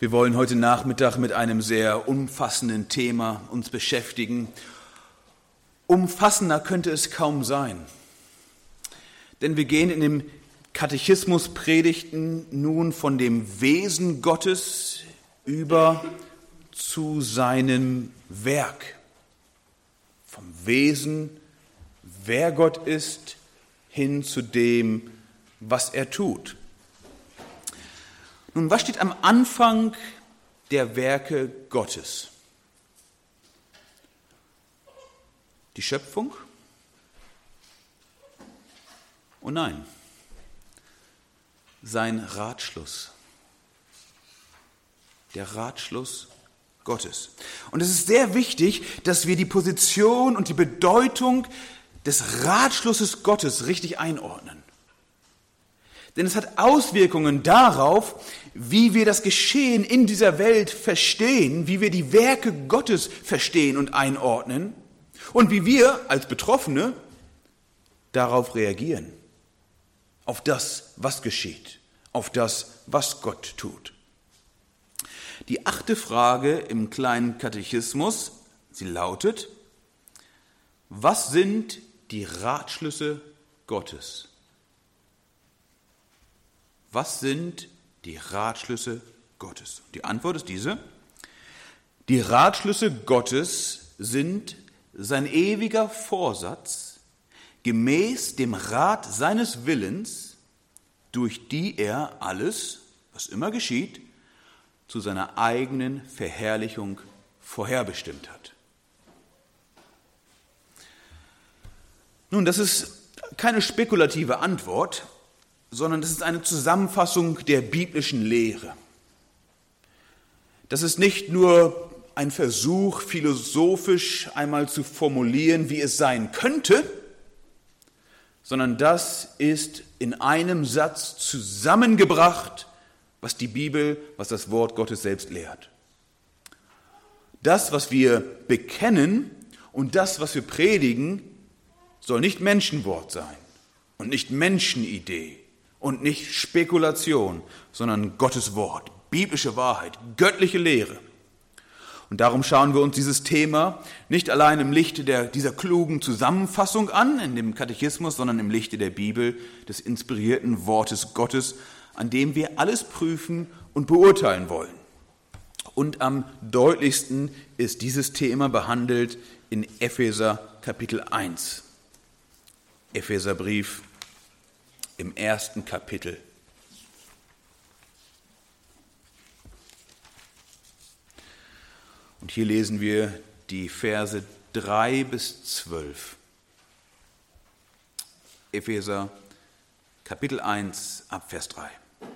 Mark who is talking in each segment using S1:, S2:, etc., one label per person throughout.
S1: Wir wollen heute Nachmittag mit einem sehr umfassenden Thema uns beschäftigen. Umfassender könnte es kaum sein. Denn wir gehen in dem Katechismus-Predigten nun von dem Wesen Gottes über zu seinem Werk. Vom Wesen, wer Gott ist, hin zu dem, was er tut. Nun, was steht am Anfang der Werke Gottes? Die Schöpfung? Oh nein, sein Ratschluss. Der Ratschluss Gottes. Und es ist sehr wichtig, dass wir die Position und die Bedeutung des Ratschlusses Gottes richtig einordnen. Denn es hat Auswirkungen darauf, wie wir das Geschehen in dieser Welt verstehen, wie wir die Werke Gottes verstehen und einordnen und wie wir als Betroffene darauf reagieren. Auf das, was geschieht, auf das, was Gott tut. Die 8. Frage im kleinen Katechismus, sie lautet: Was sind die Ratschlüsse Gottes? Was sind die Ratschlüsse Gottes? Die Antwort ist diese: Die Ratschlüsse Gottes sind sein ewiger Vorsatz, gemäß dem Rat seines Willens, durch die er alles, was immer geschieht, zu seiner eigenen Verherrlichung vorherbestimmt hat. Nun, das ist keine spekulative Antwort, sondern das ist eine Zusammenfassung der biblischen Lehre. Das ist nicht nur ein Versuch, philosophisch einmal zu formulieren, wie es sein könnte, sondern das ist in einem Satz zusammengebracht, was die Bibel, was das Wort Gottes selbst lehrt. Das, was wir bekennen und das, was wir predigen, soll nicht Menschenwort sein und nicht Menschenidee und nicht Spekulation, sondern Gottes Wort, biblische Wahrheit, göttliche Lehre. Und darum schauen wir uns dieses Thema nicht allein im Lichte dieser klugen Zusammenfassung an, in dem Katechismus, sondern im Lichte der Bibel, des inspirierten Wortes Gottes, an dem wir alles prüfen und beurteilen wollen. Und am deutlichsten ist dieses Thema behandelt in Epheser Kapitel 1. Epheserbrief im 1. Kapitel. Und hier lesen wir die Verse 3 bis 12. Epheser Kapitel 1 ab Vers 3.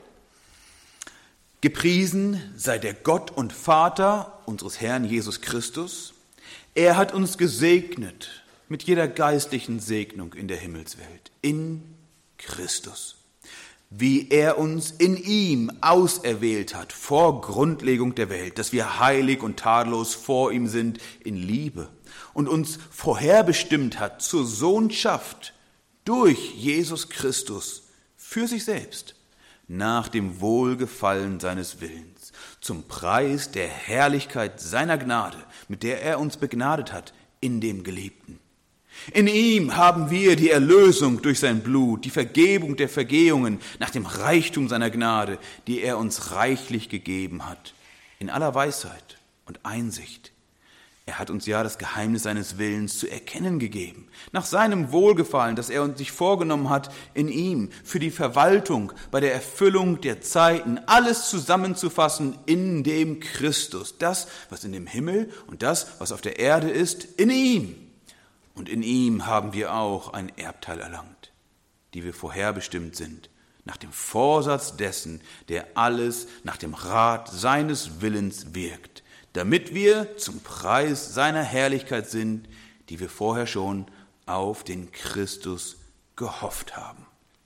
S1: Gepriesen sei der Gott und Vater unseres Herrn Jesus Christus. Er hat uns gesegnet mit jeder geistlichen Segnung in der Himmelswelt, in Christus, wie er uns in ihm auserwählt hat vor Grundlegung der Welt, dass wir heilig und tadellos vor ihm sind in Liebe und uns vorherbestimmt hat zur Sohnschaft durch Jesus Christus für sich selbst, nach dem Wohlgefallen seines Willens, zum Preis der Herrlichkeit seiner Gnade, mit der er uns begnadet hat in dem Geliebten. In ihm haben wir die Erlösung durch sein Blut, die Vergebung der Vergehungen nach dem Reichtum seiner Gnade, die er uns reichlich gegeben hat, in aller Weisheit und Einsicht. Er hat uns ja das Geheimnis seines Willens zu erkennen gegeben, nach seinem Wohlgefallen, das er uns sich vorgenommen hat, in ihm für die Verwaltung, bei der Erfüllung der Zeiten, alles zusammenzufassen in dem Christus, das, was in dem Himmel und das, was auf der Erde ist, in ihm. Und in ihm haben wir auch ein Erbteil erlangt, die wir vorherbestimmt sind, nach dem Vorsatz dessen, der alles nach dem Rat seines Willens wirkt, damit wir zum Preis seiner Herrlichkeit sind, die wir vorher schon auf den Christus gehofft haben.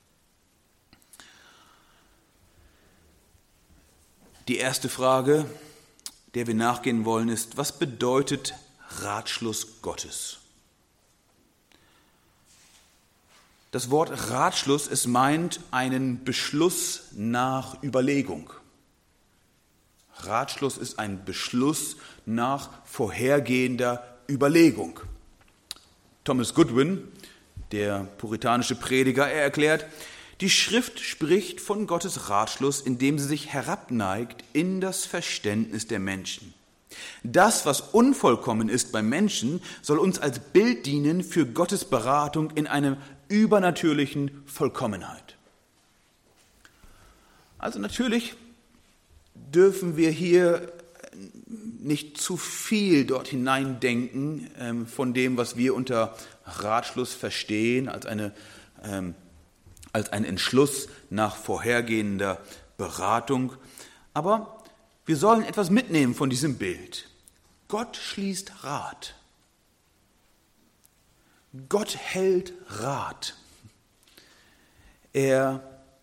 S1: Die erste Frage, der wir nachgehen wollen, ist: Was bedeutet Ratschluss Gottes? Das Wort Ratschluss, es meint einen Beschluss nach Überlegung. Ratschluss ist ein Beschluss nach vorhergehender Überlegung. Thomas Goodwin, der puritanische Prediger, er erklärt, die Schrift spricht von Gottes Ratschluss, indem sie sich herabneigt in das Verständnis der Menschen. Das, was unvollkommen ist beim Menschen, soll uns als Bild dienen für Gottes Beratung in einer übernatürlichen Vollkommenheit. Also natürlich dürfen wir hier nicht zu viel dort hineindenken von dem, was wir unter Ratschluss verstehen, als ein Entschluss nach vorhergehender Beratung. Aber wir sollen etwas mitnehmen von diesem Bild. Gott schließt Rat. Gott hält Rat. Er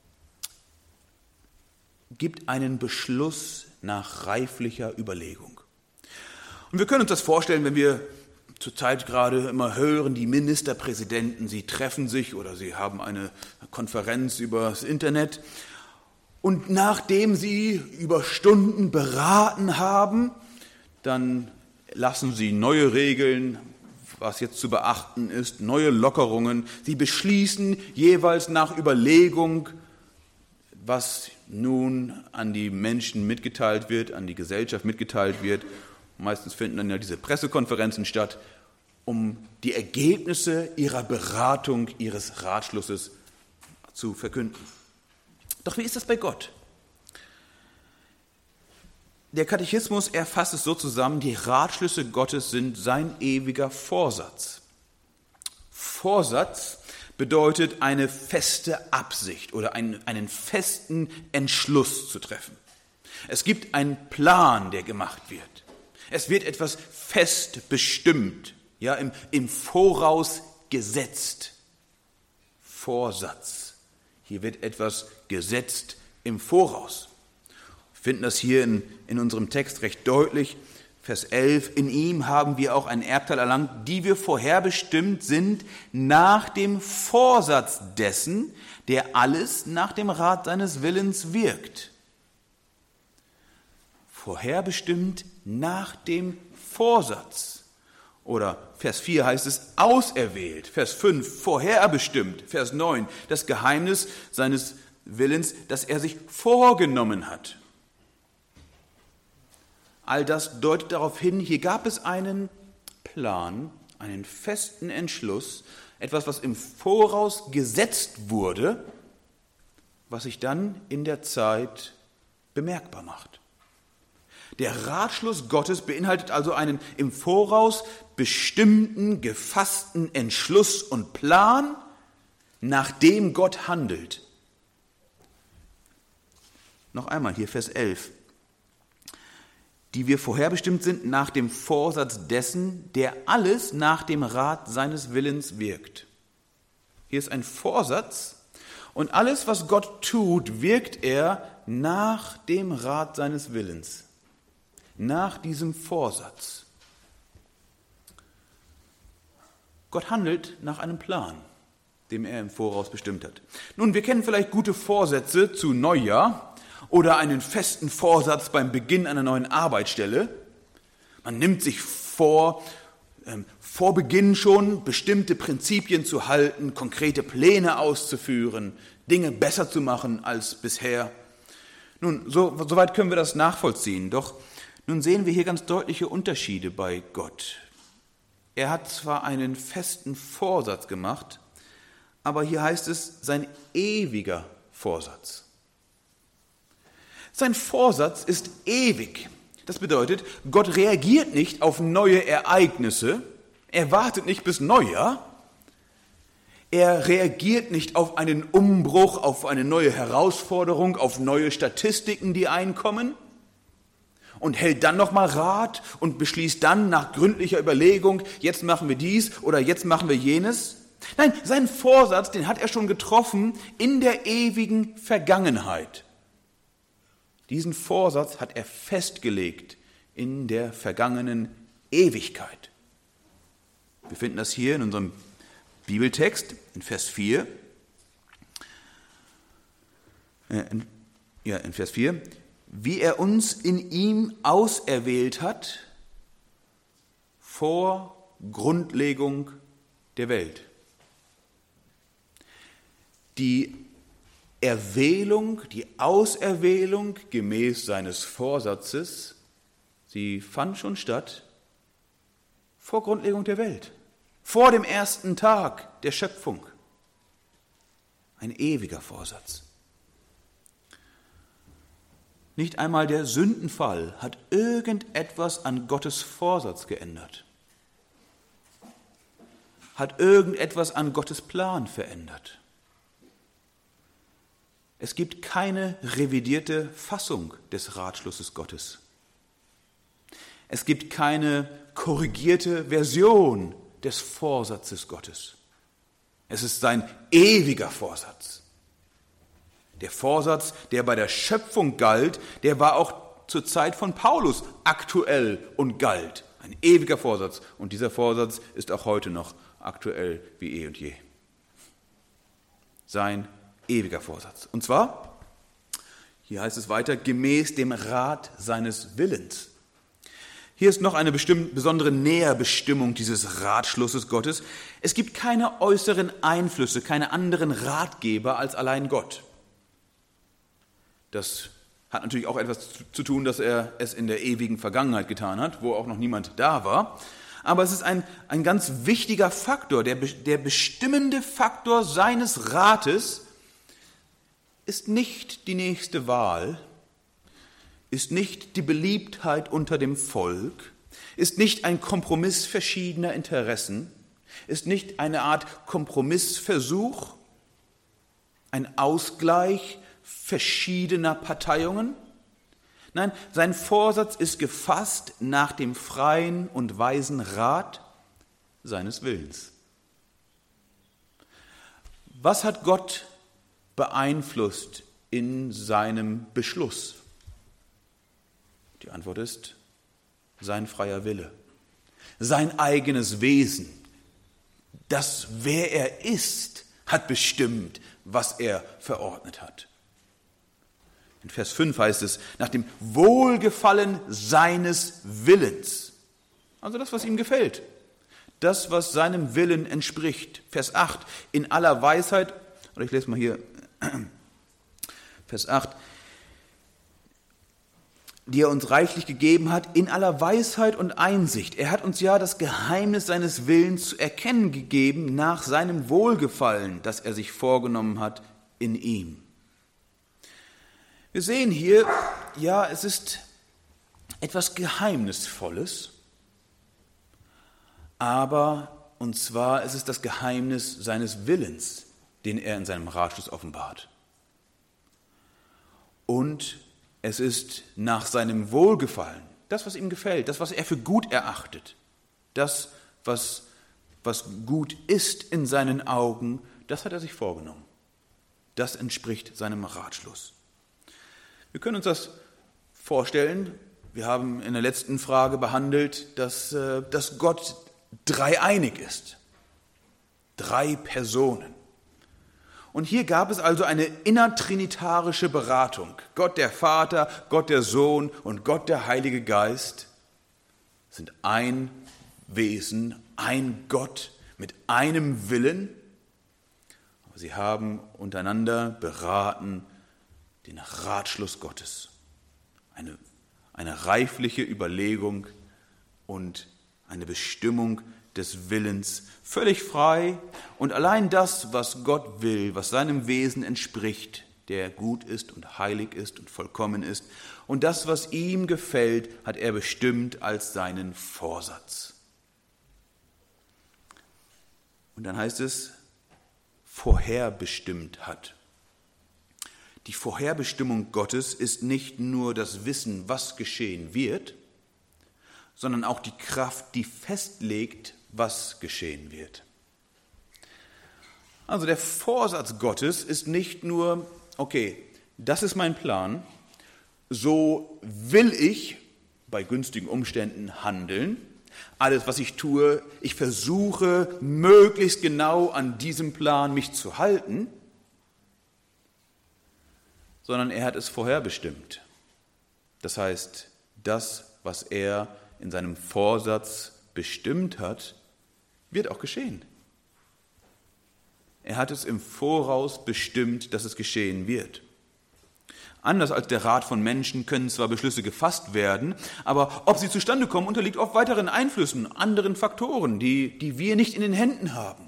S1: gibt einen Beschluss nach reiflicher Überlegung. Und wir können uns das vorstellen, wenn wir zurzeit gerade immer hören, die Ministerpräsidenten, sie treffen sich oder sie haben eine Konferenz über das Internet. Und nachdem sie über Stunden beraten haben, dann lassen sie neue Regeln, was jetzt zu beachten ist, neue Lockerungen. Sie beschließen jeweils nach Überlegung, was nun an die Menschen mitgeteilt wird, an die Gesellschaft mitgeteilt wird. Meistens finden dann ja diese Pressekonferenzen statt, um die Ergebnisse ihrer Beratung, ihres Ratschlusses zu verkünden. Doch wie ist das bei Gott? Der Katechismus erfasst es so zusammen, die Ratschlüsse Gottes sind sein ewiger Vorsatz. Vorsatz bedeutet eine feste Absicht oder einen festen Entschluss zu treffen. Es gibt einen Plan, der gemacht wird. Es wird etwas fest bestimmt, ja, im Voraus gesetzt. Vorsatz. Hier wird etwas gesetzt im Voraus. Wir finden das hier in unserem Text recht deutlich. Vers 11, in ihm haben wir auch einen Erbteil erlangt, die wir vorherbestimmt sind nach dem Vorsatz dessen, der alles nach dem Rat seines Willens wirkt. Vorherbestimmt nach dem Vorsatz. Oder Vers 4 heißt es auserwählt. Vers 5 vorherbestimmt. Vers 9 das Geheimnis seines Willens, das er sich vorgenommen hat. All das deutet darauf hin, hier gab es einen Plan, einen festen Entschluss, etwas, was im Voraus gesetzt wurde, was sich dann in der Zeit bemerkbar macht. Der Ratschluss Gottes beinhaltet also einen im Voraus bestimmten, gefassten Entschluss und Plan, nach dem Gott handelt. Noch einmal hier Vers 11. Die wir vorherbestimmt sind nach dem Vorsatz dessen, der alles nach dem Rat seines Willens wirkt. Hier ist ein Vorsatz und alles, was Gott tut, wirkt er nach dem Rat seines Willens, nach diesem Vorsatz. Gott handelt nach einem Plan, den er im Voraus bestimmt hat. Nun, wir kennen vielleicht gute Vorsätze zu Neujahr, oder einen festen Vorsatz beim Beginn einer neuen Arbeitsstelle. Man nimmt sich vor Beginn schon bestimmte Prinzipien zu halten, konkrete Pläne auszuführen, Dinge besser zu machen als bisher. Nun, soweit können wir das nachvollziehen. Doch nun sehen wir hier ganz deutliche Unterschiede bei Gott. Er hat zwar einen festen Vorsatz gemacht, aber hier heißt es sein ewiger Vorsatz. Sein Vorsatz ist ewig. Das bedeutet, Gott reagiert nicht auf neue Ereignisse, er wartet nicht bis Neujahr, er reagiert nicht auf einen Umbruch, auf eine neue Herausforderung, auf neue Statistiken, die einkommen und hält dann nochmal Rat und beschließt dann nach gründlicher Überlegung, jetzt machen wir dies oder jetzt machen wir jenes. Nein, seinen Vorsatz, den hat er schon getroffen in der ewigen Vergangenheit. Diesen Vorsatz hat er festgelegt in der vergangenen Ewigkeit. Wir finden das hier in unserem Bibeltext in Vers 4. In Vers 4. wie er uns in ihm auserwählt hat vor Grundlegung der Welt. Die Erwählung, die Auserwählung gemäß seines Vorsatzes, sie fand schon statt vor Grundlegung der Welt, vor dem ersten Tag der Schöpfung. Ein ewiger Vorsatz. Nicht einmal der Sündenfall hat irgendetwas an Gottes Vorsatz geändert, hat irgendetwas an Gottes Plan verändert. Es gibt keine revidierte Fassung des Ratschlusses Gottes. Es gibt keine korrigierte Version des Vorsatzes Gottes. Es ist sein ewiger Vorsatz. Der Vorsatz, der bei der Schöpfung galt, der war auch zur Zeit von Paulus aktuell und galt. Ein ewiger Vorsatz. Und dieser Vorsatz ist auch heute noch aktuell wie eh und je. Sein ewiger Vorsatz. Und zwar, hier heißt es weiter, gemäß dem Rat seines Willens. Hier ist noch eine besondere Näherbestimmung dieses Ratschlusses Gottes. Es gibt keine äußeren Einflüsse, keine anderen Ratgeber als allein Gott. Das hat natürlich auch etwas zu tun, dass er es in der ewigen Vergangenheit getan hat, wo auch noch niemand da war. Aber es ist ein ganz wichtiger Faktor, der bestimmende Faktor seines Rates ist nicht die nächste Wahl, ist nicht die Beliebtheit unter dem Volk, ist nicht ein Kompromiss verschiedener Interessen, ist nicht eine Art Kompromissversuch, ein Ausgleich verschiedener Parteiungen. Nein, sein Vorsatz ist gefasst nach dem freien und weisen Rat seines Willens. Was hat Gott beeinflusst in seinem Beschluss? Die Antwort ist sein freier Wille, sein eigenes Wesen. Das, wer er ist, hat bestimmt, was er verordnet hat. In Vers 5 heißt es, nach dem Wohlgefallen seines Willens. Also das, was ihm gefällt. Das, was seinem Willen entspricht. Vers 8, in aller Weisheit, oder ich lese mal hier, Vers 8, die er uns reichlich gegeben hat, in aller Weisheit und Einsicht. Er hat uns ja das Geheimnis seines Willens zu erkennen gegeben, nach seinem Wohlgefallen, das er sich vorgenommen hat in ihm. Wir sehen hier, ja, es ist etwas Geheimnisvolles, aber, und zwar, es ist das Geheimnis seines Willens, den er in seinem Ratschluss offenbart. Und es ist nach seinem Wohlgefallen, das, was ihm gefällt, das, was er für gut erachtet, das, was gut ist in seinen Augen, das hat er sich vorgenommen. Das entspricht seinem Ratschluss. Wir können uns das vorstellen. Wir haben in der letzten Frage behandelt, dass Gott dreieinig ist. 3 Personen. Und hier gab es also eine innertrinitarische Beratung. Gott der Vater, Gott der Sohn und Gott der Heilige Geist sind ein Wesen, ein Gott mit einem Willen. Aber sie haben untereinander beraten den Ratschluss Gottes. Eine reifliche Überlegung und eine Bestimmung des Willens, völlig frei, und allein das, was Gott will, was seinem Wesen entspricht, der gut ist und heilig ist und vollkommen ist, und das, was ihm gefällt, hat er bestimmt als seinen Vorsatz. Und dann heißt es, vorherbestimmt hat. Die Vorherbestimmung Gottes ist nicht nur das Wissen, was geschehen wird, sondern auch die Kraft, die festlegt, was geschehen wird. Also der Vorsatz Gottes ist nicht nur, okay, das ist mein Plan, so will ich bei günstigen Umständen handeln. Alles, was ich tue, ich versuche, möglichst genau an diesem Plan mich zu halten, sondern er hat es vorherbestimmt. Das heißt, das, was er in seinem Vorsatz bestimmt hat, wird auch geschehen. Er hat es im Voraus bestimmt, dass es geschehen wird. Anders als der Rat von Menschen können zwar Beschlüsse gefasst werden, aber ob sie zustande kommen, unterliegt oft weiteren Einflüssen, anderen Faktoren, die wir nicht in den Händen haben.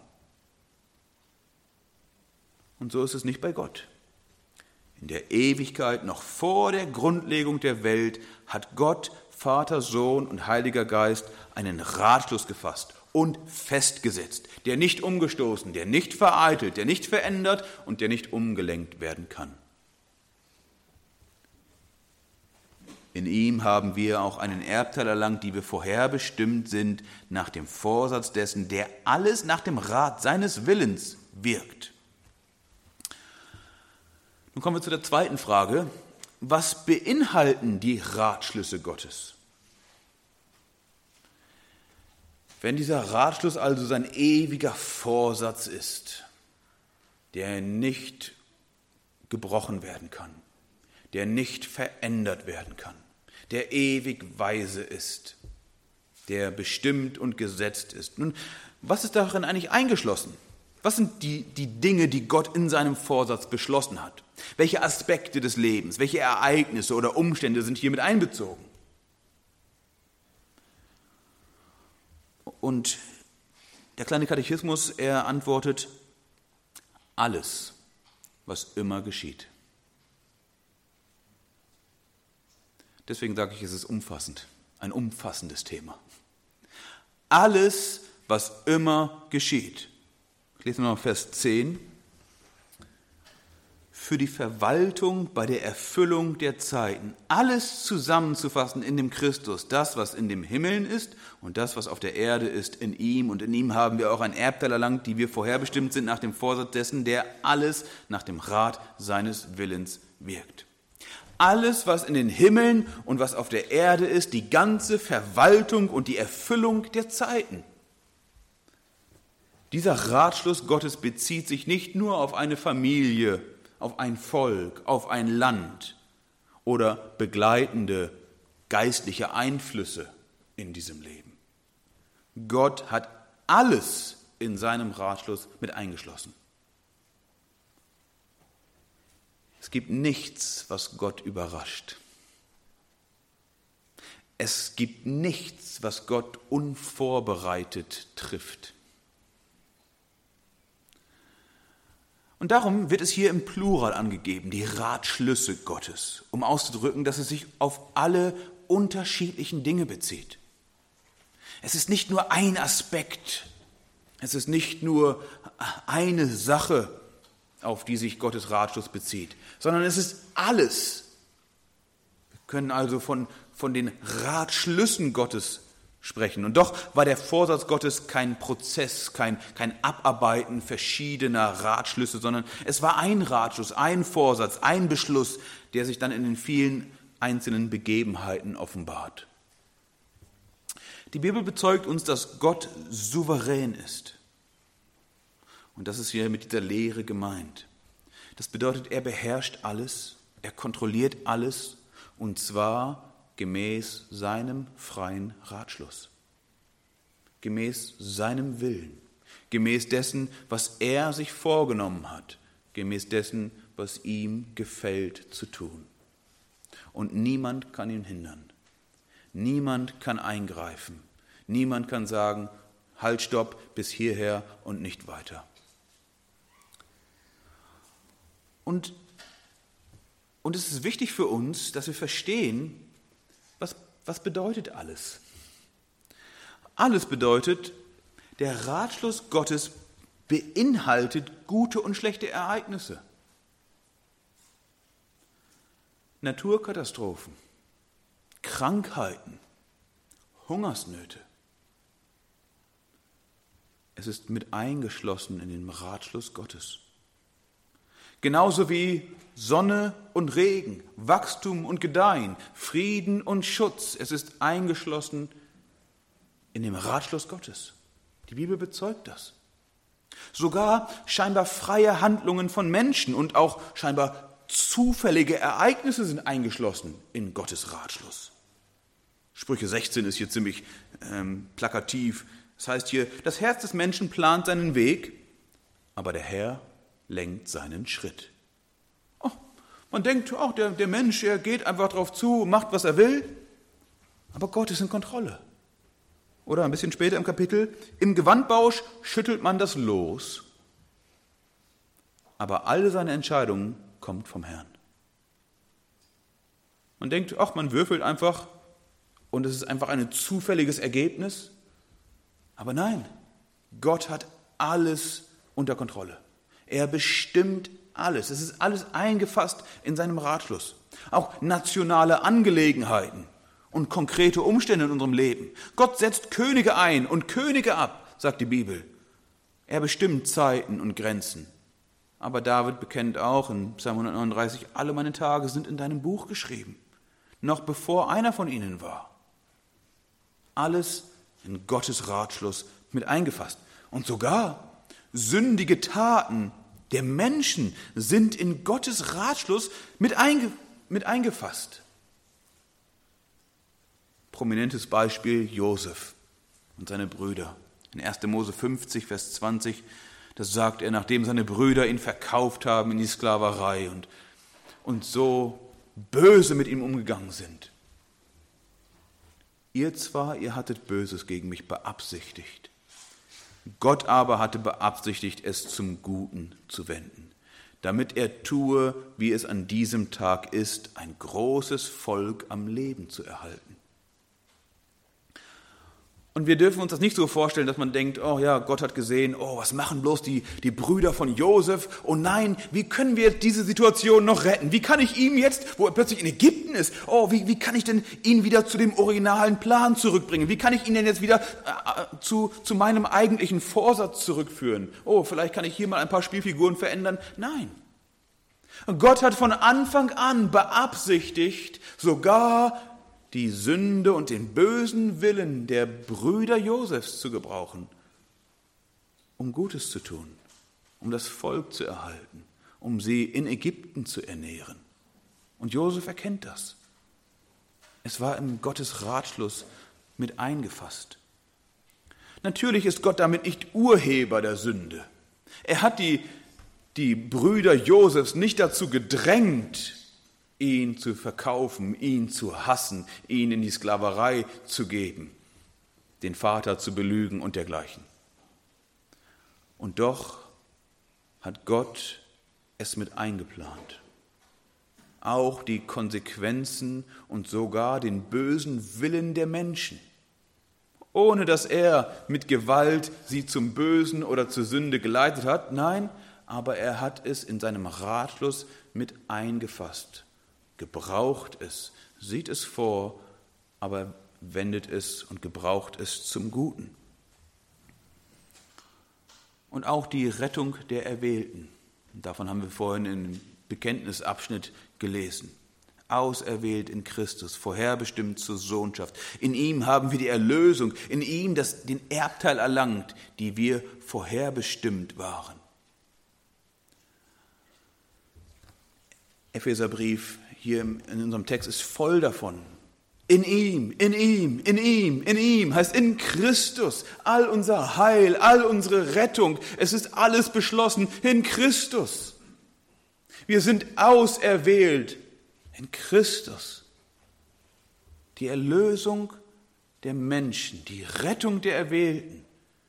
S1: Und so ist es nicht bei Gott. In der Ewigkeit, noch vor der Grundlegung der Welt, hat Gott, Vater, Sohn und Heiliger Geist einen Ratschluss gefasst und festgesetzt, der nicht umgestoßen, der nicht vereitelt, der nicht verändert und der nicht umgelenkt werden kann. In ihm haben wir auch einen Erbteil erlangt, die wir vorherbestimmt sind, nach dem Vorsatz dessen, der alles nach dem Rat seines Willens wirkt. Nun kommen wir zu der zweiten Frage. Was beinhalten die Ratschlüsse Gottes? Wenn dieser Ratschluss also sein ewiger Vorsatz ist, der nicht gebrochen werden kann, der nicht verändert werden kann, der ewig weise ist, der bestimmt und gesetzt ist. Nun, was ist darin eigentlich eingeschlossen? Was sind die Dinge, die Gott in seinem Vorsatz beschlossen hat? Welche Aspekte des Lebens, welche Ereignisse oder Umstände sind hier mit einbezogen? Und der kleine Katechismus, er antwortet, alles, was immer geschieht. Deswegen sage ich, es ist umfassend, ein umfassendes Thema. Alles, was immer geschieht. Ich lese mal Vers 10. Für die Verwaltung bei der Erfüllung der Zeiten, alles zusammenzufassen in dem Christus, das, was in dem Himmeln ist und das, was auf der Erde ist, in ihm. Und in ihm haben wir auch ein Erbteil erlangt, die wir vorherbestimmt sind nach dem Vorsatz dessen, der alles nach dem Rat seines Willens wirkt. Alles, was in den Himmeln und was auf der Erde ist, die ganze Verwaltung und die Erfüllung der Zeiten. Dieser Ratschluss Gottes bezieht sich nicht nur auf eine Familie, auf ein Volk, auf ein Land oder begleitende geistliche Einflüsse in diesem Leben. Gott hat alles in seinem Ratschluss mit eingeschlossen. Es gibt nichts, was Gott überrascht. Es gibt nichts, was Gott unvorbereitet trifft. Und darum wird es hier im Plural angegeben, die Ratschlüsse Gottes, um auszudrücken, dass es sich auf alle unterschiedlichen Dinge bezieht. Es ist nicht nur ein Aspekt, es ist nicht nur eine Sache, auf die sich Gottes Ratschluss bezieht, sondern es ist alles. Wir können also von den Ratschlüssen Gottes sprechen. Und doch war der Vorsatz Gottes kein Prozess, kein Abarbeiten verschiedener Ratschlüsse, sondern es war ein Ratschluss, ein Vorsatz, ein Beschluss, der sich dann in den vielen einzelnen Begebenheiten offenbart. Die Bibel bezeugt uns, dass Gott souverän ist. Und das ist hier mit dieser Lehre gemeint. Das bedeutet, er beherrscht alles, er kontrolliert alles, und zwar gemäß seinem freien Ratschluss, gemäß seinem Willen, gemäß dessen, was er sich vorgenommen hat, gemäß dessen, was ihm gefällt zu tun. Und niemand kann ihn hindern, niemand kann eingreifen, niemand kann sagen, halt, stopp, bis hierher und nicht weiter. Und es ist wichtig für uns, dass wir verstehen, was bedeutet alles? Alles bedeutet, der Ratschluss Gottes beinhaltet gute und schlechte Ereignisse. Naturkatastrophen, Krankheiten, Hungersnöte. Es ist mit eingeschlossen in den Ratschluss Gottes. Genauso wie Sonne und Regen, Wachstum und Gedeihen, Frieden und Schutz. Es ist eingeschlossen in dem Ratschluss Gottes. Die Bibel bezeugt das. Sogar scheinbar freie Handlungen von Menschen und auch scheinbar zufällige Ereignisse sind eingeschlossen in Gottes Ratschluss. Sprüche 16 ist hier ziemlich plakativ. Das heißt hier, das Herz des Menschen plant seinen Weg, aber der Herr lenkt seinen Schritt. Oh, man denkt, der Mensch, er geht einfach drauf zu, macht, was er will, aber Gott ist in Kontrolle. Oder ein bisschen später im Kapitel, im Gewandbausch schüttelt man das Los, aber alle seine Entscheidungen kommen vom Herrn. Man denkt, man würfelt einfach und es ist einfach ein zufälliges Ergebnis. Aber nein, Gott hat alles unter Kontrolle. Er bestimmt alles. Es ist alles eingefasst in seinem Ratschluss. Auch nationale Angelegenheiten und konkrete Umstände in unserem Leben. Gott setzt Könige ein und Könige ab, sagt die Bibel. Er bestimmt Zeiten und Grenzen. Aber David bekennt auch in Psalm 139, alle meine Tage sind in deinem Buch geschrieben, noch bevor einer von ihnen war. Alles in Gottes Ratschluss mit eingefasst. Und sogar sündige Taten der Menschen sind in Gottes Ratschluss mit eingefasst. Prominentes Beispiel Josef und seine Brüder. In 1. Mose 50, Vers 20, das sagt er, nachdem seine Brüder ihn verkauft haben in die Sklaverei und so böse mit ihm umgegangen sind. Ihr hattet Böses gegen mich beabsichtigt. Gott aber hatte beabsichtigt, es zum Guten zu wenden, damit er tue, wie es an diesem Tag ist, ein großes Volk am Leben zu erhalten. Und wir dürfen uns das nicht so vorstellen, dass man denkt, Gott hat gesehen, was machen bloß die Brüder von Josef? Oh nein, wie können wir diese Situation noch retten? Wie kann ich ihm jetzt, wo er plötzlich in Ägypten ist, wie kann ich denn ihn wieder zu dem originalen Plan zurückbringen? Wie kann ich ihn denn jetzt wieder zu meinem eigentlichen Vorsatz zurückführen? Vielleicht kann ich hier mal ein paar Spielfiguren verändern. Nein. Gott hat von Anfang an beabsichtigt, sogar die Sünde und den bösen Willen der Brüder Josefs zu gebrauchen, um Gutes zu tun, um das Volk zu erhalten, um sie in Ägypten zu ernähren. Und Josef erkennt das. Es war in Gottes Ratschluss mit eingefasst. Natürlich ist Gott damit nicht Urheber der Sünde. Er hat die Brüder Josefs nicht dazu gedrängt, ihn zu verkaufen, ihn zu hassen, ihn in die Sklaverei zu geben, den Vater zu belügen und dergleichen. Und doch hat Gott es mit eingeplant. Auch die Konsequenzen und sogar den bösen Willen der Menschen, ohne dass er mit Gewalt sie zum Bösen oder zur Sünde geleitet hat. Nein, aber er hat es in seinem Ratschluss mit eingefasst. Gebraucht es, sieht es vor, aber wendet es und gebraucht es zum Guten. Und auch die Rettung der Erwählten, davon haben wir vorhin im Bekenntnisabschnitt gelesen. Auserwählt in Christus, vorherbestimmt zur Sohnschaft. In ihm haben wir die Erlösung, in ihm den Erbteil erlangt, die wir vorherbestimmt waren. Epheserbrief hier in unserem Text ist voll davon. In ihm heißt in Christus all unser Heil, all unsere Rettung. Es ist alles beschlossen in Christus. Wir sind auserwählt in Christus. Die Erlösung der Menschen, die Rettung der Erwählten.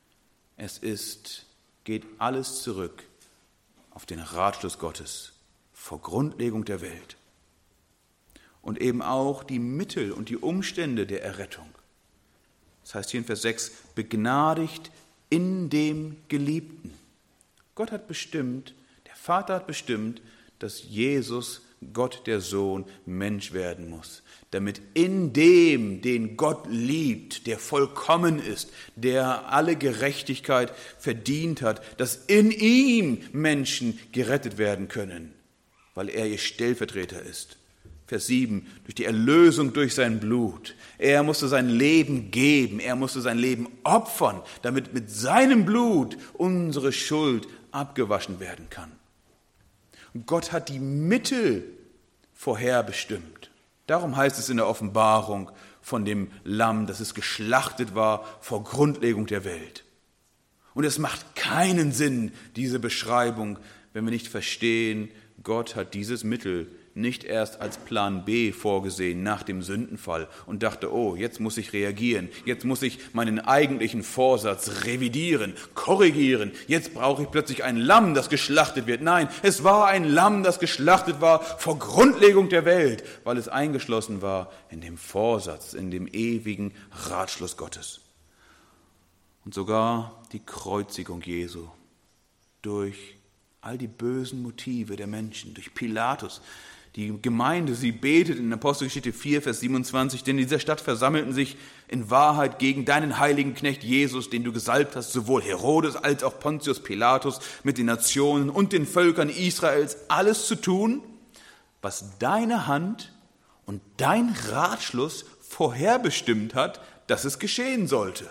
S1: Geht alles zurück auf den Ratschluss Gottes vor Grundlegung der Welt. Und eben auch die Mittel und die Umstände der Errettung. Das heißt hier in Vers 6, begnadigt in dem Geliebten. Gott hat bestimmt, der Vater hat bestimmt, dass Jesus, Gott der Sohn, Mensch werden muss. Damit in dem, den Gott liebt, der vollkommen ist, der alle Gerechtigkeit verdient hat, dass in ihm Menschen gerettet werden können, weil er ihr Stellvertreter ist. Vers 7, durch die Erlösung durch sein Blut. Er musste sein Leben geben, er musste sein Leben opfern, damit mit seinem Blut unsere Schuld abgewaschen werden kann. Gott hat die Mittel vorherbestimmt. Darum heißt es in der Offenbarung von dem Lamm, dass es geschlachtet war vor Grundlegung der Welt. Und es macht keinen Sinn, diese Beschreibung, wenn wir nicht verstehen, Gott hat dieses Mittel nicht erst als Plan B vorgesehen nach dem Sündenfall und dachte, oh, jetzt muss ich reagieren, jetzt muss ich meinen eigentlichen Vorsatz revidieren, korrigieren, jetzt brauche ich plötzlich ein Lamm, das geschlachtet wird. Nein, es war ein Lamm, das geschlachtet war vor Grundlegung der Welt, weil es eingeschlossen war in dem Vorsatz, in dem ewigen Ratschluss Gottes. Und sogar die Kreuzigung Jesu durch all die bösen Motive der Menschen, durch Pilatus. Die Gemeinde, sie betet in Apostelgeschichte 4, Vers 27, denn in dieser Stadt versammelten sich in Wahrheit gegen deinen heiligen Knecht Jesus, den du gesalbt hast, sowohl Herodes als auch Pontius Pilatus mit den Nationen und den Völkern Israels, alles zu tun, was deine Hand und dein Ratschluss vorherbestimmt hat, dass es geschehen sollte.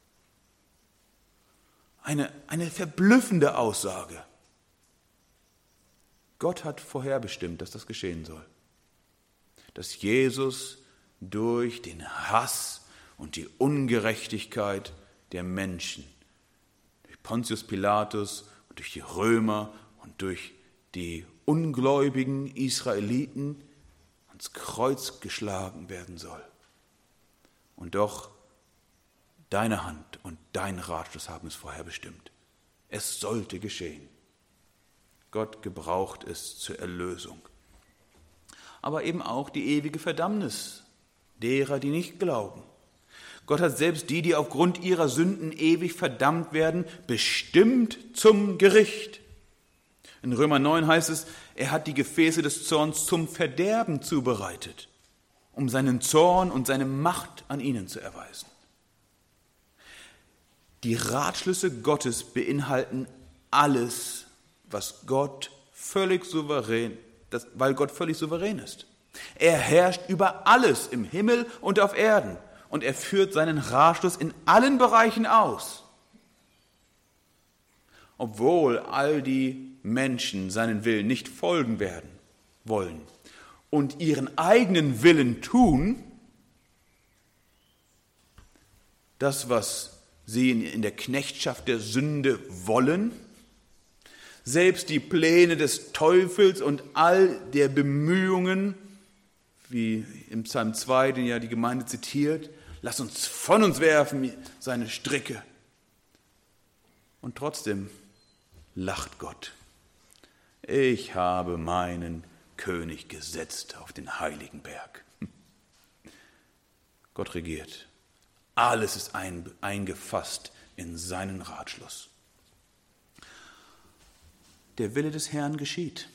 S1: Eine verblüffende Aussage. Gott hat vorherbestimmt, dass das geschehen soll. Dass Jesus durch den Hass und die Ungerechtigkeit der Menschen, durch Pontius Pilatus und durch die Römer und durch die ungläubigen Israeliten ans Kreuz geschlagen werden soll. Und doch deine Hand und dein Ratschluss haben es vorherbestimmt. Es sollte geschehen. Gott gebraucht es zur Erlösung. Aber eben auch die ewige Verdammnis derer, die nicht glauben. Gott hat selbst die aufgrund ihrer Sünden ewig verdammt werden, bestimmt zum Gericht. In Römer 9 heißt es, er hat die Gefäße des Zorns zum Verderben zubereitet, um seinen Zorn und seine Macht an ihnen zu erweisen. Die Ratschlüsse Gottes beinhalten alles, was Gott völlig souverän, weil Gott völlig souverän ist. Er herrscht über alles im Himmel und auf Erden und er führt seinen Ratschluss in allen Bereichen aus. Obwohl all die Menschen seinen Willen nicht folgen werden wollen und ihren eigenen Willen tun, das, was sie in der Knechtschaft der Sünde wollen, selbst die Pläne des Teufels und all der Bemühungen, wie im Psalm 2, den ja die Gemeinde zitiert, lass uns von uns werfen, seine Stricke. Und trotzdem lacht Gott. Ich habe meinen König gesetzt auf den heiligen Berg. Gott regiert. Alles ist eingefasst in seinen Ratschluss. Der Wille des Herrn geschieht.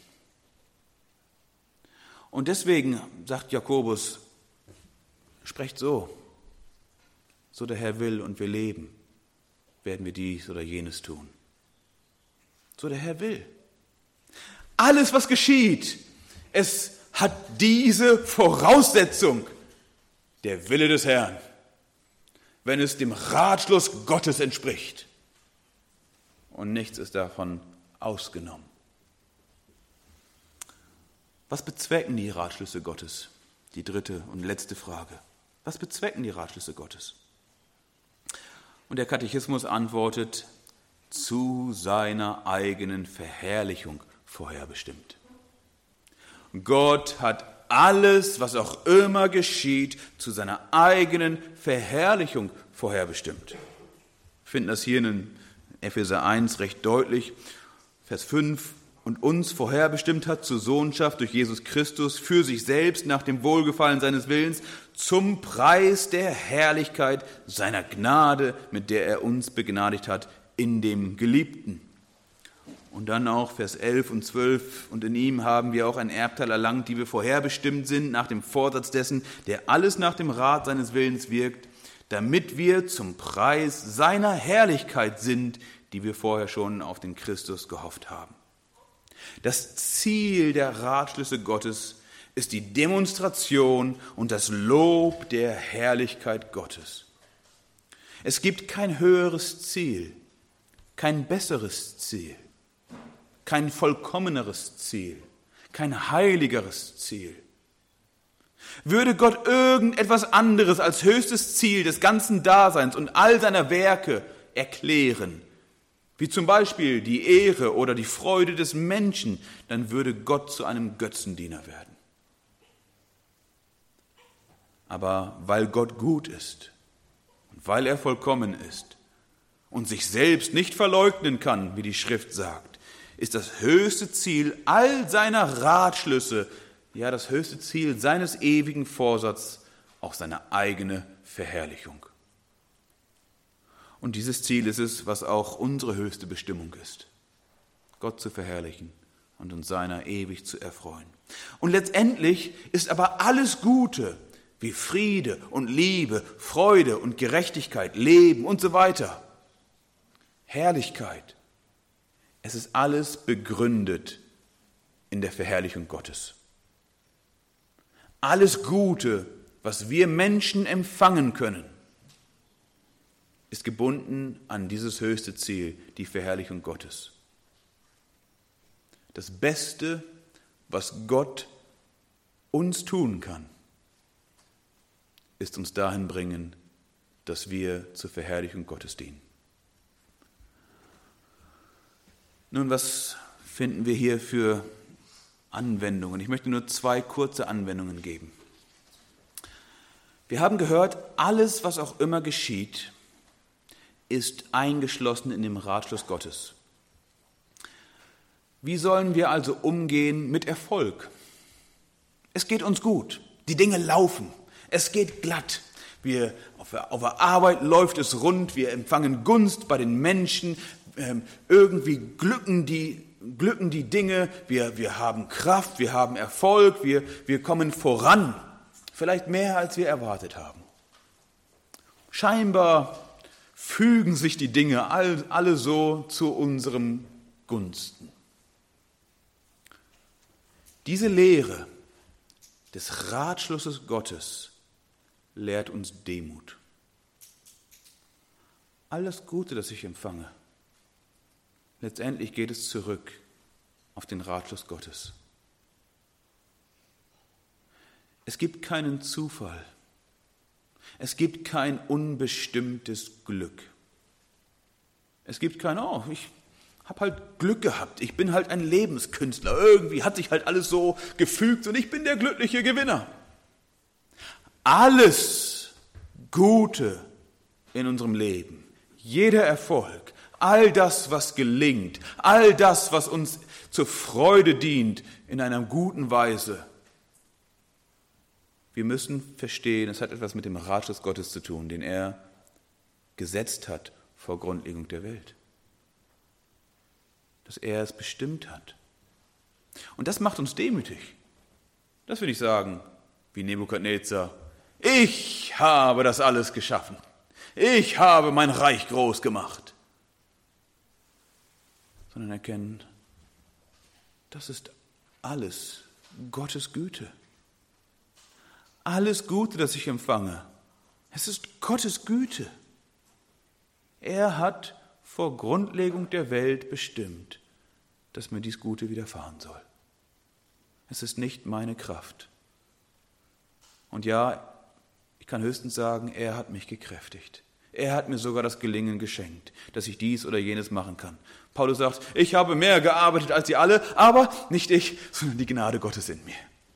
S1: Und deswegen sagt Jakobus, sprecht so der Herr will und wir leben, werden wir dies oder jenes tun. So der Herr will. Alles, was geschieht, es hat diese Voraussetzung, der Wille des Herrn, wenn es dem Ratschluss Gottes entspricht. Und nichts ist davon ausgenommen. Was bezwecken die Ratschlüsse Gottes? Die dritte und letzte Frage. Was bezwecken die Ratschlüsse Gottes? Und der Katechismus antwortet, zu seiner eigenen Verherrlichung vorherbestimmt. Gott hat alles, was auch immer geschieht, zu seiner eigenen Verherrlichung vorherbestimmt. Wir finden das hier in Epheser 1 recht deutlich. Vers 5, und uns vorherbestimmt hat zur Sohnschaft durch Jesus Christus für sich selbst nach dem Wohlgefallen seines Willens zum Preis der Herrlichkeit seiner Gnade, mit der er uns begnadigt hat in dem Geliebten. Und dann auch Vers 11 und 12, und in ihm haben wir auch ein Erbteil erlangt, die wir vorherbestimmt sind, nach dem Vorsatz dessen, der alles nach dem Rat seines Willens wirkt, damit wir zum Preis seiner Herrlichkeit sind, die wir vorher schon auf den Christus gehofft haben. Das Ziel der Ratschlüsse Gottes ist die Demonstration und das Lob der Herrlichkeit Gottes. Es gibt kein höheres Ziel, kein besseres Ziel, kein vollkommeneres Ziel, kein heiligeres Ziel. Würde Gott irgendetwas anderes als höchstes Ziel des ganzen Daseins und all seiner Werke erklären, wie zum Beispiel die Ehre oder die Freude des Menschen, dann würde Gott zu einem Götzendiener werden. Aber weil Gott gut ist und weil er vollkommen ist und sich selbst nicht verleugnen kann, wie die Schrift sagt, ist das höchste Ziel all seiner Ratschlüsse, ja das höchste Ziel seines ewigen Vorsatzes, auch seine eigene Verherrlichung. Und dieses Ziel ist es, was auch unsere höchste Bestimmung ist, Gott zu verherrlichen und uns seiner ewig zu erfreuen. Und letztendlich ist aber alles Gute, wie Friede und Liebe, Freude und Gerechtigkeit, Leben und so weiter, Herrlichkeit, es ist alles begründet in der Verherrlichung Gottes. Alles Gute, was wir Menschen empfangen können, ist gebunden an dieses höchste Ziel, die Verherrlichung Gottes. Das Beste, was Gott uns tun kann, ist uns dahin bringen, dass wir zur Verherrlichung Gottes dienen. Nun, was finden wir hier für Anwendungen? Ich möchte nur 2 kurze Anwendungen geben. Wir haben gehört, alles, was auch immer geschieht, ist eingeschlossen in dem Ratschluss Gottes. Wie sollen wir also umgehen mit Erfolg? Es geht uns gut, die Dinge laufen, es geht glatt. Auf der Arbeit läuft es rund, wir empfangen Gunst bei den Menschen, irgendwie glücken die Dinge, wir haben Kraft, wir haben Erfolg, wir kommen voran, vielleicht mehr als wir erwartet haben. Scheinbar fügen sich die Dinge alle so zu unserem Gunsten. Diese Lehre des Ratschlusses Gottes lehrt uns Demut. Alles Gute, das ich empfange, letztendlich geht es zurück auf den Ratschluss Gottes. Es gibt keinen Zufall. Es gibt kein unbestimmtes Glück. Es gibt kein, ich habe halt Glück gehabt, ich bin halt ein Lebenskünstler, irgendwie hat sich halt alles so gefügt und ich bin der glückliche Gewinner. Alles Gute in unserem Leben, jeder Erfolg, all das, was gelingt, all das, was uns zur Freude dient in einer guten Weise, wir müssen verstehen, es hat etwas mit dem Ratschluss Gottes zu tun, den er gesetzt hat vor Grundlegung der Welt. Dass er es bestimmt hat. Und das macht uns demütig. Das will ich sagen, wie Nebukadnezar, ich habe das alles geschaffen. Ich habe mein Reich groß gemacht. Sondern erkennen, das ist alles Gottes Güte. Alles Gute, das ich empfange, es ist Gottes Güte. Er hat vor Grundlegung der Welt bestimmt, dass mir dies Gute widerfahren soll. Es ist nicht meine Kraft. Und ja, ich kann höchstens sagen, er hat mich gekräftigt. Er hat mir sogar das Gelingen geschenkt, dass ich dies oder jenes machen kann. Paulus sagt, ich habe mehr gearbeitet als ihr alle, aber nicht ich, sondern die Gnade Gottes in mir.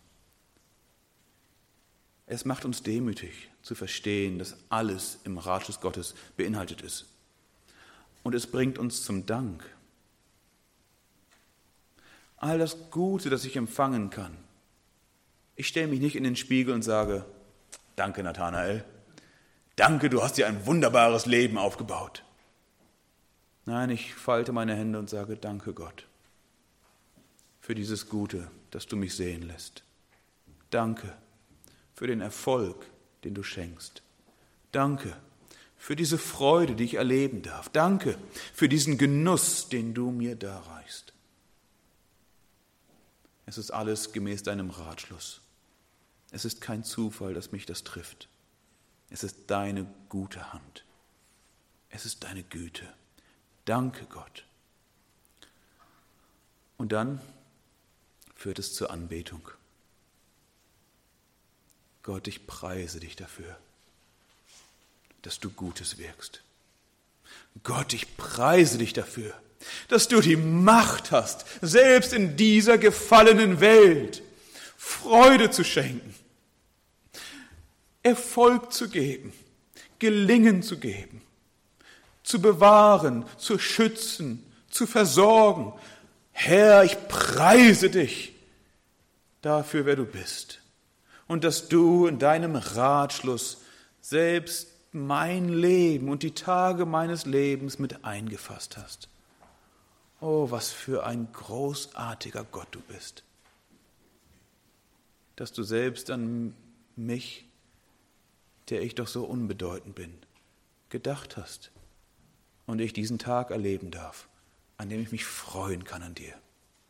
S1: Es macht uns demütig zu verstehen, dass alles im Ratschluss Gottes beinhaltet ist. Und es bringt uns zum Dank. All das Gute, das ich empfangen kann. Ich stelle mich nicht in den Spiegel und sage, danke Nathanael, danke, du hast dir ein wunderbares Leben aufgebaut. Nein, ich falte meine Hände und sage, danke Gott für dieses Gute, das du mich sehen lässt. Danke für den Erfolg, den du schenkst. Danke für diese Freude, die ich erleben darf. Danke für diesen Genuss, den du mir darreichst. Es ist alles gemäß deinem Ratschluss. Es ist kein Zufall, dass mich das trifft. Es ist deine gute Hand. Es ist deine Güte. Danke, Gott. Und dann führt es zur Anbetung. Gott, ich preise dich dafür, dass du Gutes wirkst. Gott, ich preise dich dafür, dass du die Macht hast, selbst in dieser gefallenen Welt Freude zu schenken, Erfolg zu geben, Gelingen zu geben, zu bewahren, zu schützen, zu versorgen. Herr, ich preise dich dafür, wer du bist. Und dass du in deinem Ratschluss selbst mein Leben und die Tage meines Lebens mit eingefasst hast. Oh, was für ein großartiger Gott du bist. Dass du selbst an mich, der ich doch so unbedeutend bin, gedacht hast und ich diesen Tag erleben darf, an dem ich mich freuen kann an dir.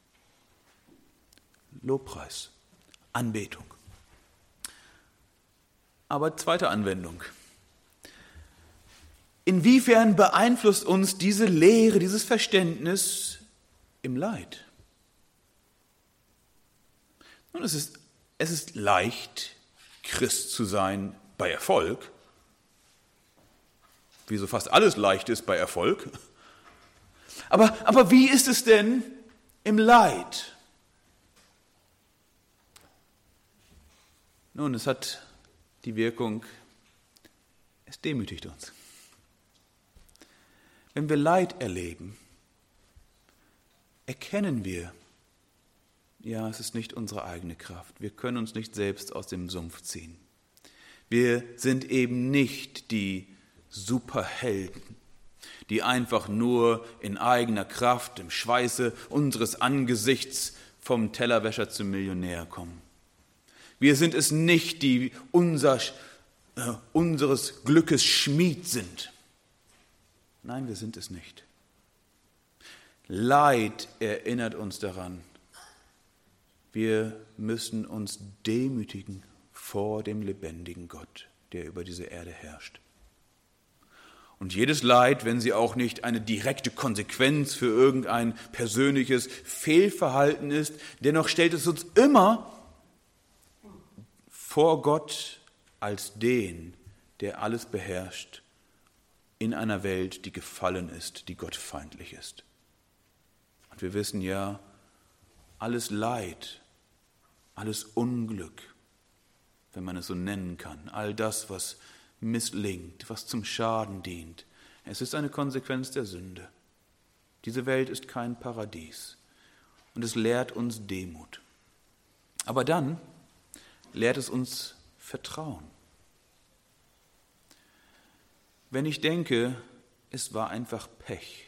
S1: Lobpreis, Anbetung. Aber zweite Anwendung. Inwiefern beeinflusst uns diese Lehre, dieses Verständnis im Leid? Nun, es ist leicht, Christ zu sein bei Erfolg, wie so fast alles leicht ist bei Erfolg. Aber wie ist es denn im Leid? Nun, es hat die Wirkung, es demütigt uns. Wenn wir Leid erleben, erkennen wir, ja, es ist nicht unsere eigene Kraft. Wir können uns nicht selbst aus dem Sumpf ziehen. Wir sind eben nicht die Superhelden, die einfach nur in eigener Kraft, im Schweiße unseres Angesichts vom Tellerwäscher zum Millionär kommen. Wir sind es nicht, die unseres Glückes Schmied sind. Nein, wir sind es nicht. Leid erinnert uns daran, wir müssen uns demütigen vor dem lebendigen Gott, der über diese Erde herrscht. Und jedes Leid, wenn sie auch nicht eine direkte Konsequenz für irgendein persönliches Fehlverhalten ist, dennoch stellt es uns immer vor Gott als den, der alles beherrscht, in einer Welt, die gefallen ist, die gottfeindlich ist. Und wir wissen ja, alles Leid, alles Unglück, wenn man es so nennen kann, all das, was misslingt, was zum Schaden dient, es ist eine Konsequenz der Sünde. Diese Welt ist kein Paradies und es lehrt uns Demut. Aber dann lehrt es uns Vertrauen. Wenn ich denke, es war einfach Pech.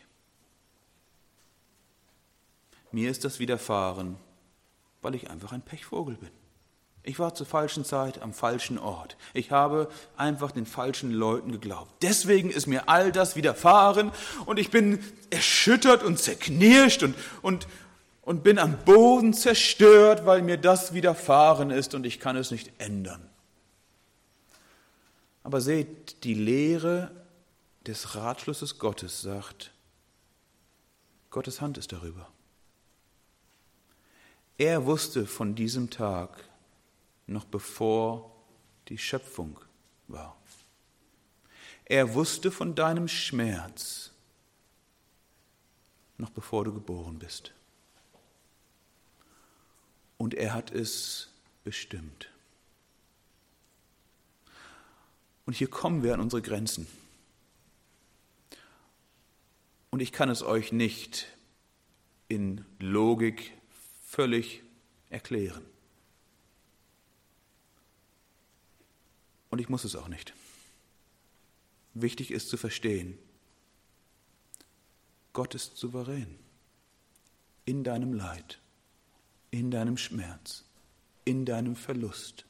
S1: Mir ist das widerfahren, weil ich einfach ein Pechvogel bin. Ich war zur falschen Zeit am falschen Ort. Ich habe einfach den falschen Leuten geglaubt. Deswegen ist mir all das widerfahren und ich bin erschüttert und zerknirscht und bin am Boden zerstört, weil mir das widerfahren ist und ich kann es nicht ändern. Aber seht, die Lehre des Ratschlusses Gottes sagt, Gottes Hand ist darüber. Er wusste von diesem Tag, noch bevor die Schöpfung war. Er wusste von deinem Schmerz, noch bevor du geboren bist. Und er hat es bestimmt. Und hier kommen wir an unsere Grenzen. Und ich kann es euch nicht in Logik völlig erklären. Und ich muss es auch nicht. Wichtig ist zu verstehen, Gott ist souverän in deinem Leid, in deinem Schmerz, in deinem Verlust.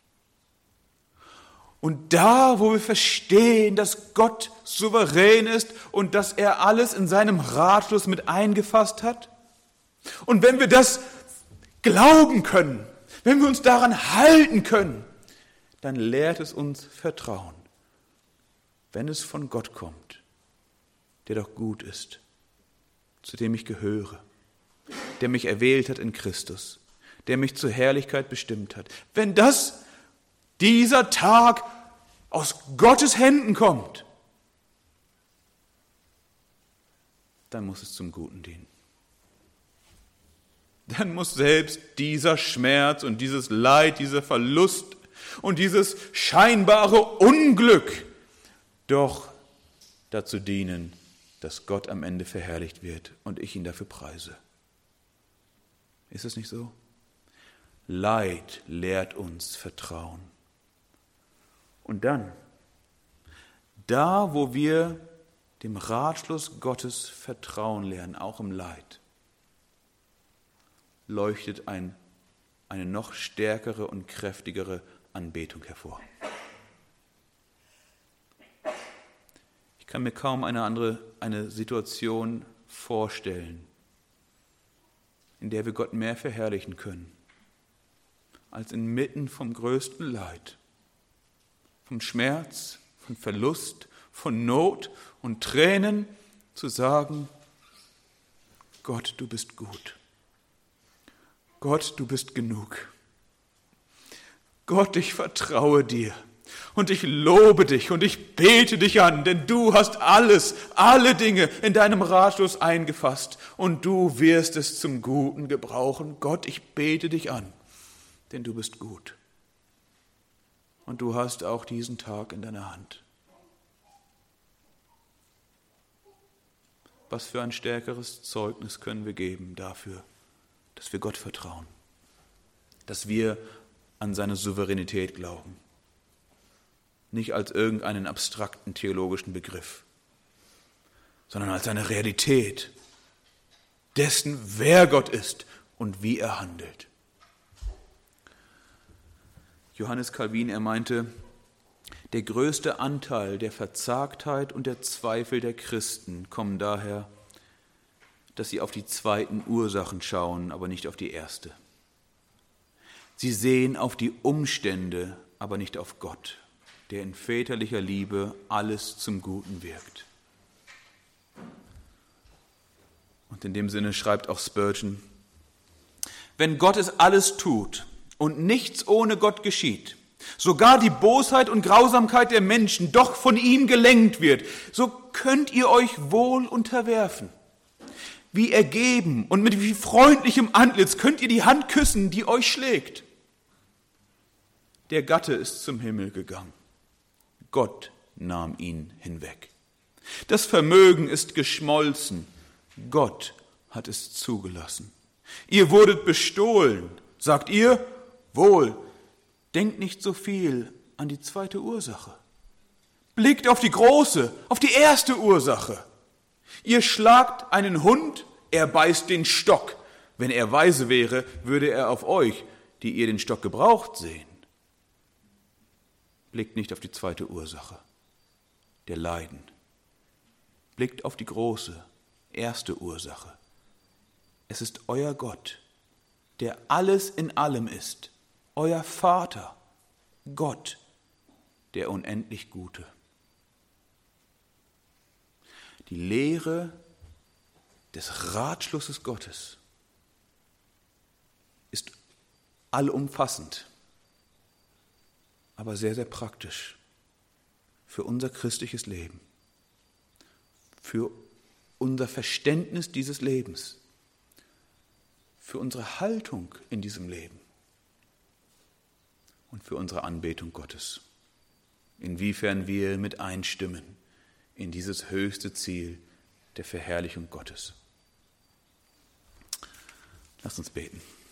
S1: Und da, wo wir verstehen, dass Gott souverän ist und dass er alles in seinem Ratschluss mit eingefasst hat, und wenn wir das glauben können, wenn wir uns daran halten können, dann lehrt es uns Vertrauen, wenn es von Gott kommt, der doch gut ist, zu dem ich gehöre, der mich erwählt hat in Christus, der mich zur Herrlichkeit bestimmt hat. Wenn dieser Tag aus Gottes Händen kommt, dann muss es zum Guten dienen. Dann muss selbst dieser Schmerz und dieses Leid, dieser Verlust und dieses scheinbare Unglück doch dazu dienen, dass Gott am Ende verherrlicht wird und ich ihn dafür preise. Ist es nicht so? Leid lehrt uns Vertrauen. Und dann, da wo wir dem Ratschluss Gottes Vertrauen lernen, auch im Leid, leuchtet eine noch stärkere und kräftigere Anbetung hervor. Ich kann mir kaum eine Situation vorstellen, in der wir Gott mehr verherrlichen können, als inmitten vom größten Leid, vom Schmerz, von Verlust, von Not und Tränen zu sagen, Gott, du bist gut. Gott, du bist genug. Gott, ich vertraue dir und ich lobe dich und ich bete dich an, denn du hast alle Dinge in deinem Ratschluss eingefasst und du wirst es zum Guten gebrauchen. Gott, ich bete dich an, denn du bist gut. Und du hast auch diesen Tag in deiner Hand. Was für ein stärkeres Zeugnis können wir geben dafür, dass wir Gott vertrauen, dass wir an seine Souveränität glauben, nicht als irgendeinen abstrakten theologischen Begriff, sondern als eine Realität dessen, wer Gott ist und wie er handelt. Johannes Calvin, er meinte, der größte Anteil der Verzagtheit und der Zweifel der Christen kommen daher, dass sie auf die zweiten Ursachen schauen, aber nicht auf die erste. Sie sehen auf die Umstände, aber nicht auf Gott, der in väterlicher Liebe alles zum Guten wirkt. Und in dem Sinne schreibt auch Spurgeon, wenn Gott es alles tut und nichts ohne Gott geschieht, sogar die Bosheit und Grausamkeit der Menschen doch von ihm gelenkt wird, so könnt ihr euch wohl unterwerfen. Wie ergeben und mit wie freundlichem Antlitz könnt ihr die Hand küssen, die euch schlägt. Der Gatte ist zum Himmel gegangen. Gott nahm ihn hinweg. Das Vermögen ist geschmolzen. Gott hat es zugelassen. Ihr wurdet bestohlen. Sagt ihr, wohl, denkt nicht so viel an die zweite Ursache. Blickt auf die große, auf die erste Ursache. Ihr schlagt einen Hund, er beißt den Stock. Wenn er weise wäre, würde er auf euch, die ihr den Stock gebraucht, sehen. Blickt nicht auf die zweite Ursache, der Leiden. Blickt auf die große, erste Ursache. Es ist euer Gott, der alles in allem ist, euer Vater, Gott, der unendlich Gute. Die Lehre des Ratschlusses Gottes ist allumfassend, aber sehr, sehr praktisch für unser christliches Leben, für unser Verständnis dieses Lebens, für unsere Haltung in diesem Leben und für unsere Anbetung Gottes. Inwiefern wir mit einstimmen in dieses höchste Ziel der Verherrlichung Gottes. Lasst uns beten.